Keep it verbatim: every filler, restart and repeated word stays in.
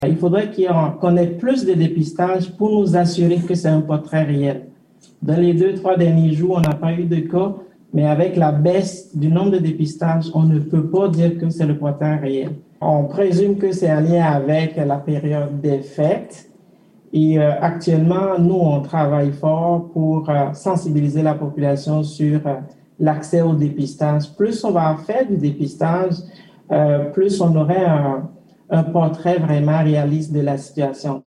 Il faudrait qu'on ait plus de dépistage pour nous assurer que c'est un portrait réel. Dans les deux, trois derniers jours, on n'a pas eu de cas, mais avec la baisse du nombre de dépistages, on ne peut pas dire que c'est le portrait réel. On présume que c'est en lien avec la période des fêtes. Et euh, actuellement, nous, on travaille fort pour euh, sensibiliser la population sur euh, l'accès au dépistage. Plus on va faire du dépistage, euh, plus on aurait un, un portrait vraiment réaliste de la situation.